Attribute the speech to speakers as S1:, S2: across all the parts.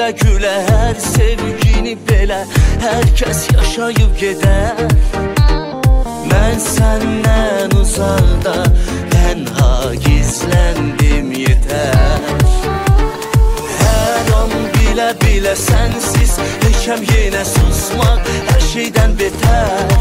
S1: gülə hər sevgini belə hər kəs yaşayıb gedər. Mən səndən uzaqda tənha gizləndim yetər. Hər an bilə sənsiz heykəm yenə susmaq hər şeydən betər.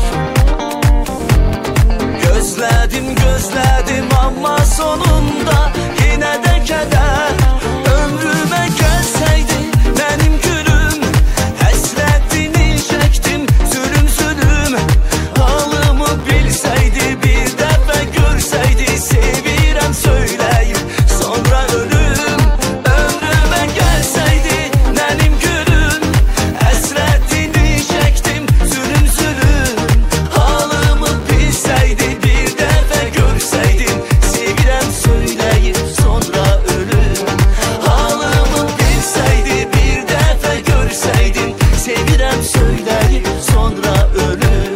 S1: Gözlədim amma sonunda yenə də kədər. Ömrümə gəlsəydi mənim gülüm, həsrətini çəkdim zülüm. Halımı bilsəydi bir dəfə görsəydi, sevirəm söyləyib sonra ölüm. Ömrümə gəlsəydi mənim gülüm, həsrətini çəkdim zülüm. Halımı bilsəydi bir dəfə görsəydim, sevirəm söyləyib sonra ölüm. Halımı bilsəydi bir dəfə görsəydim, sevirəm söyləyib sonra ölüm.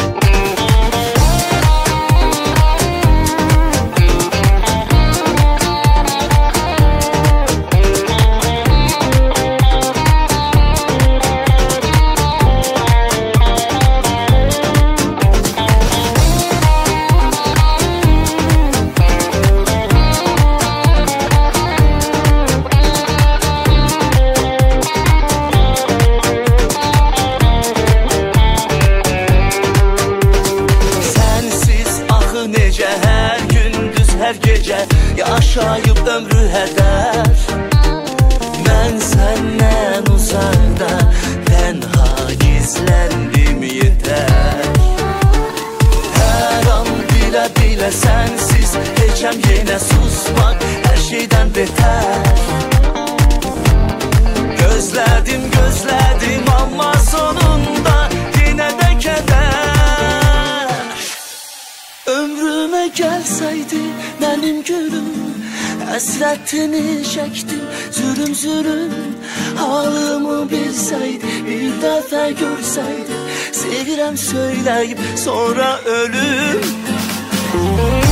S1: Necə hər gündüz, hər gecə yaşayıb ömrü hədər. Mən səndən uzaqda tənha gizləndim yetər. Hər an bilə sənsiz heykəm yenə susmaq hər şeydən betər. Gözlədim amma sonunda yenə də kədər. Ömrümə gəlsəydi mənim gülüm, həsrətini çəkdim zülüm. Halımı bilsəydi bir dəfə görsəydi, sevirəm söyləyib sonra ölüm.